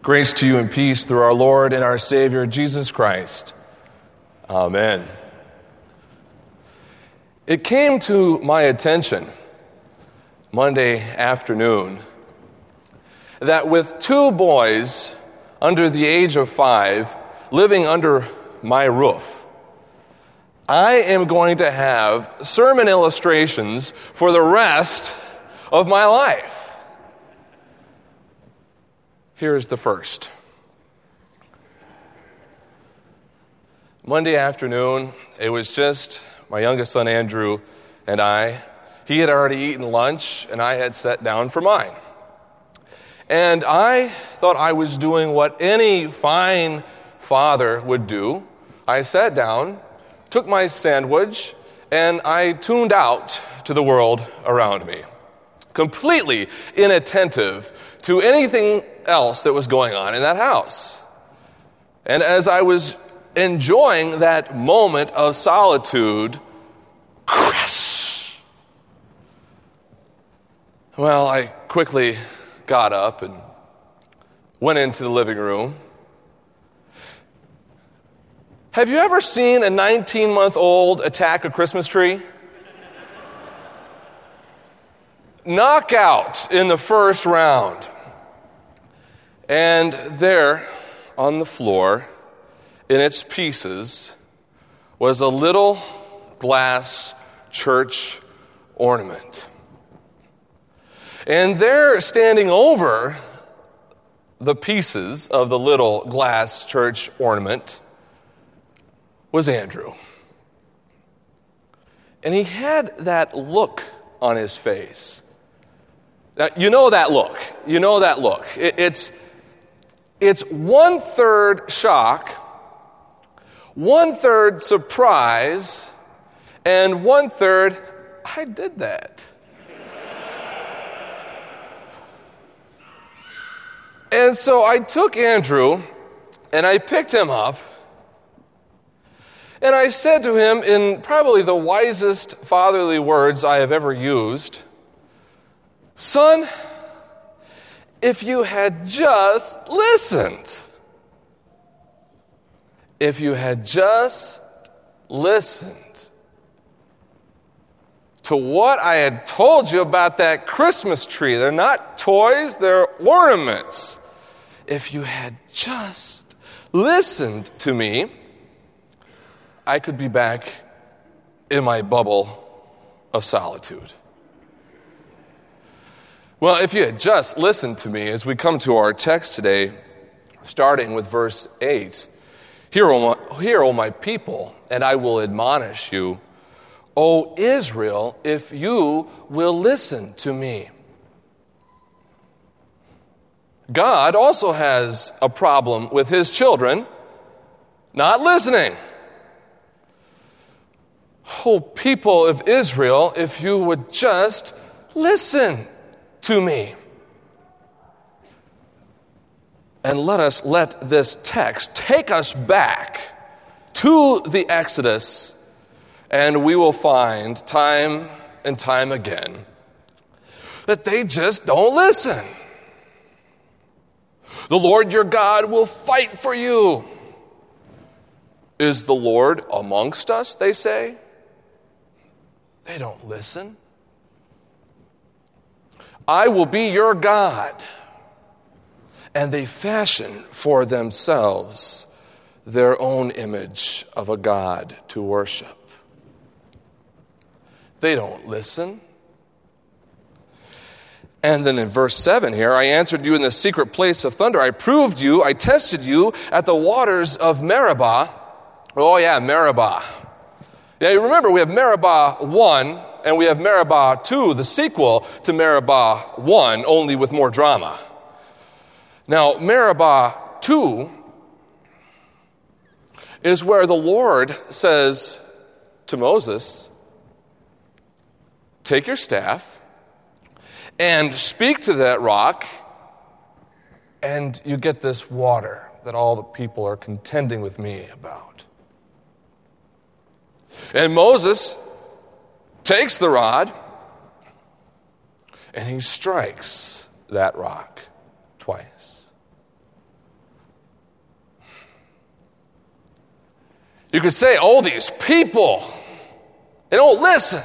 Grace to you and peace through our Lord and our Savior, Jesus Christ. Amen. It came to my attention Monday afternoon that with two boys under the age of 5 living under my roof, I am going to have sermon illustrations for the rest of my life. Here's the first. Monday afternoon, it was just my youngest son Andrew and I. He had already eaten lunch, and I had sat down for mine. And I thought I was doing what any fine father would do. I sat down, took my sandwich, and I tuned out to the world around me, completely inattentive to anything else that was going on in that house. And as I was enjoying that moment of solitude, crash! Well, I quickly got up and went into the living room. Have you ever seen a 19-month-old attack a Christmas tree? Knockout in the first round. And there, on the floor, in its pieces, was a little glass church ornament. And there, standing over the pieces of the little glass church ornament, was Andrew. And he had that look on his face. Now, you know that look. You know that look. It's 1/3 shock, 1/3 surprise, and 1/3, I did that. And so I took Andrew, and I picked him up, and I said to him in probably the wisest fatherly words I have ever used, "Son, if you had just listened, if you had just listened to what I had told you about that Christmas tree, they're not toys, they're ornaments. If you had just listened to me, I could be back in my bubble of solitude." Well, if you had just listened to me as we come to our text today, starting with verse 8, Hear, O my people, and I will admonish you, O Israel, if you will listen to me. God also has a problem with his children not listening. O people of Israel, if you would just listen to me. And let this text take us back to the Exodus, and we will find time and time again that they just don't listen. The Lord your God will fight for you. Is the Lord amongst us, they say? They don't listen. I will be your God. And they fashion for themselves their own image of a God to worship. They don't listen. And then in verse 7 here, I answered you in the secret place of thunder. I proved you, I tested you at the waters of Meribah. Oh yeah, Meribah. Yeah, you remember we have Meribah 1 and we have Meribah 2, the sequel to Meribah 1, only with more drama. Now, Meribah 2 is where the Lord says to Moses, take your staff and speak to that rock, and you get this water that all the people are contending with me about. And Moses takes the rod and he strikes that rock twice. You could say, oh, these people, they don't listen.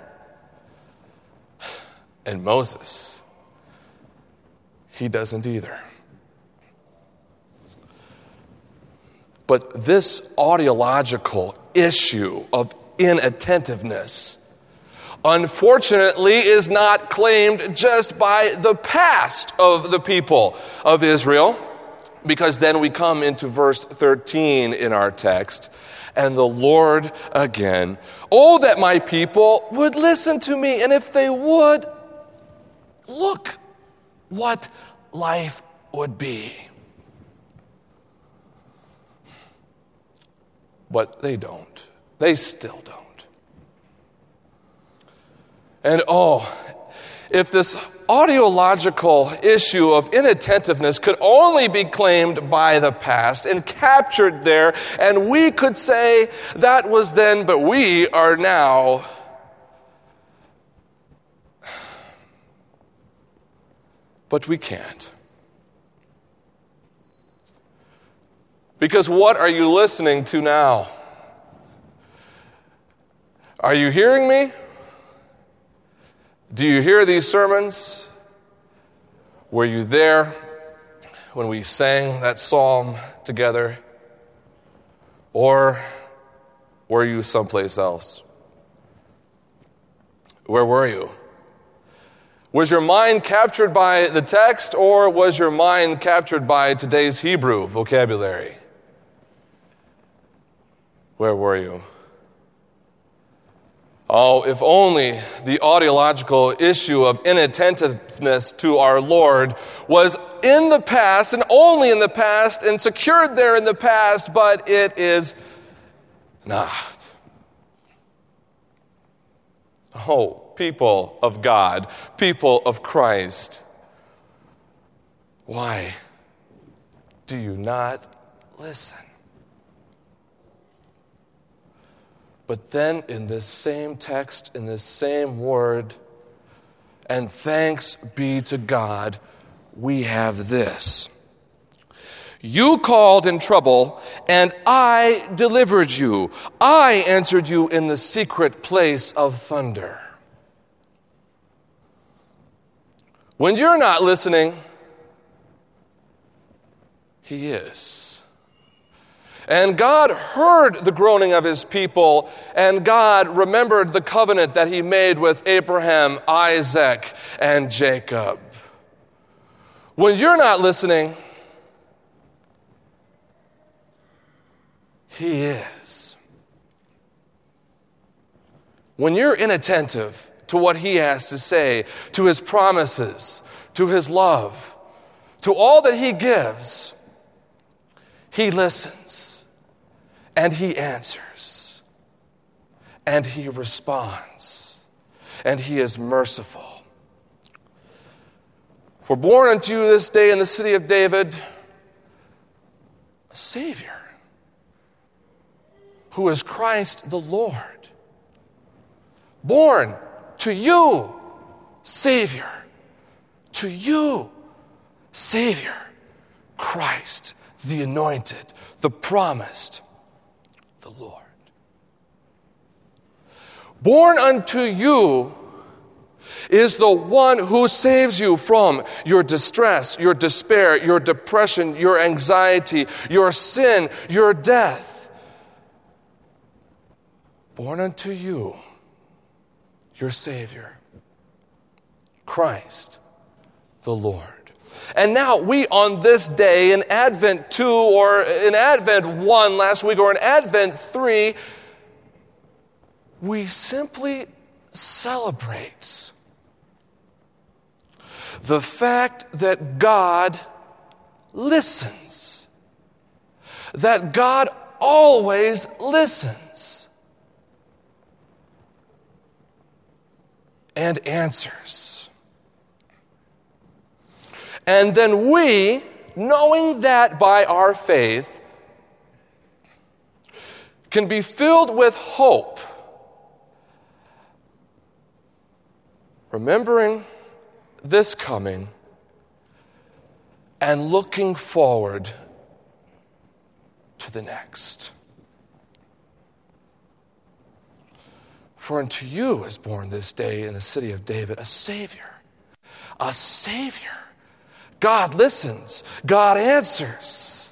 And Moses, he doesn't either. But this audiological issue of inattentiveness, unfortunately, is not claimed just by the past of the people of Israel, because then we come into verse 13 in our text, and the Lord again, oh, that my people would listen to me, and if they would, look what life would be. But they don't. They still don't. And if this audiological issue of inattentiveness could only be claimed by the past and captured there, and we could say that was then, but we are now. But we can't. Because what are you listening to now? Are you hearing me? Do you hear these sermons? Were you there when we sang that psalm together? Or were you someplace else? Where were you? Was your mind captured by the text, or was your mind captured by today's Hebrew vocabulary? Where were you? Oh, if only the audiological issue of inattentiveness to our Lord was in the past and only in the past and secured there in the past, but it is not. Oh, people of God, people of Christ, why do you not listen? But then in this same text, in this same word, and thanks be to God, we have this. You called in trouble, and I delivered you. I answered you in the secret place of thunder. When you're not listening, He is. And God heard the groaning of His people, and God remembered the covenant that He made with Abraham, Isaac, and Jacob. When you're not listening, He is. When you're inattentive to what He has to say, to His promises, to His love, to all that He gives, He listens. And He answers, and He responds, and He is merciful. For born unto you this day in the city of David a Savior, who is Christ the Lord. Born to you, Savior, to you, Savior, Christ, the anointed, the promised, the Lord. Born unto you is the one who saves you from your distress, your despair, your depression, your anxiety, your sin, your death. Born unto you, your Savior, Christ the Lord. And now we on this day, in Advent 2 or in Advent 1 last week or in Advent 3, we simply celebrate the fact that God listens, that God always listens and answers. And then we, knowing that by our faith, can be filled with hope, remembering this coming and looking forward to the next. For unto you is born this day in the city of David a Savior. A Savior. God listens. God answers.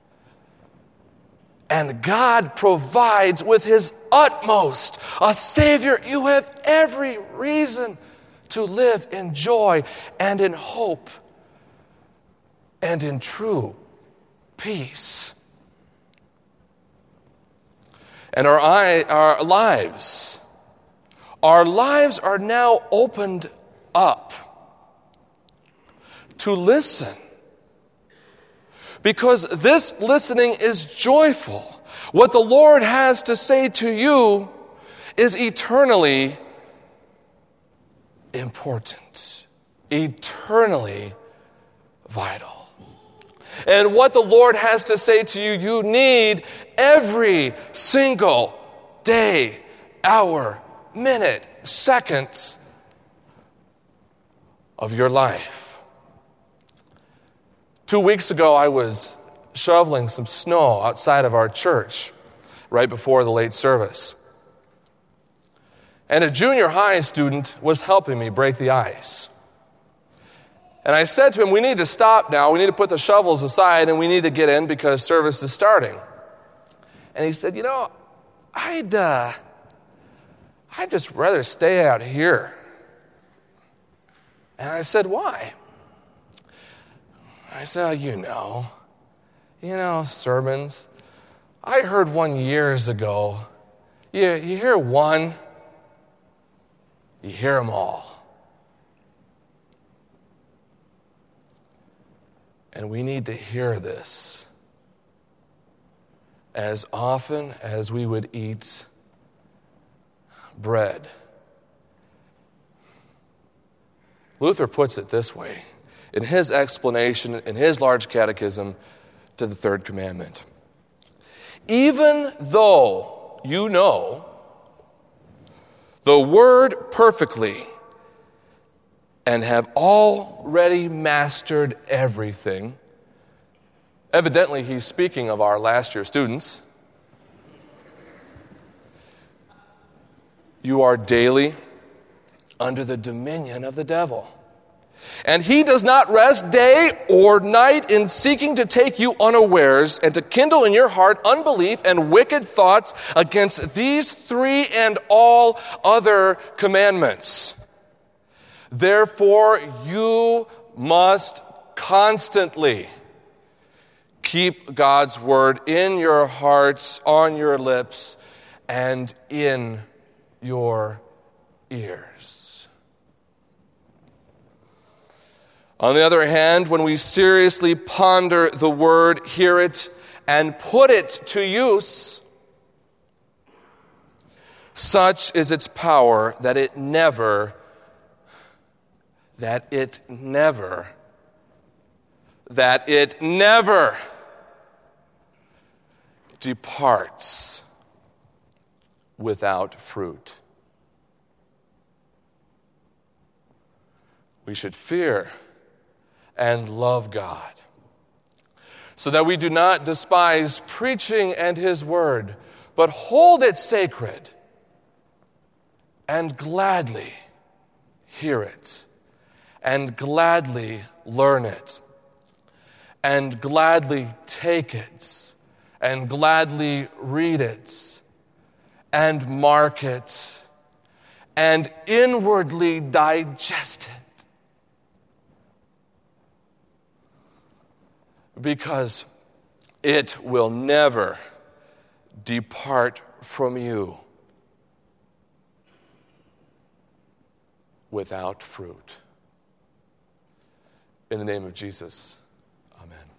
And God provides with his utmost. A Savior. You have every reason to live in joy and in hope and in true peace. And our lives are now opened up to listen. Because this listening is joyful. What the Lord has to say to you is eternally important, eternally vital. And what the Lord has to say to you, you need every single day, hour, minute, second of your life. 2 weeks ago, I was shoveling some snow outside of our church right before the late service. And a junior high student was helping me break the ice. And I said to him, we need to stop now. We need to put the shovels aside and we need to get in because service is starting. And he said, I'd just rather stay out here. And I said, why? I said, sermons. I heard one years ago. You hear one, you hear them all. And we need to hear this as often as we would eat bread. Luther puts it this way in his explanation, in his large catechism to the third commandment. Even though you know the word perfectly and have already mastered everything. Evidently, he's speaking of our last year students. You are daily under the dominion of the devil. And he does not rest day or night in seeking to take you unawares and to kindle in your heart unbelief and wicked thoughts against these three and all other commandments. Therefore, you must constantly keep God's word in your hearts, on your lips, and in your ears. On the other hand, when we seriously ponder the word, hear it, and put it to use, such is its power that it never departs without fruit. We should fear and love God, so that we do not despise preaching and his word, but hold it sacred and gladly hear it, and gladly learn it, and gladly take it, and gladly read it, and mark it, and inwardly digest it. Because it will never depart from you without fruit. In the name of Jesus, amen.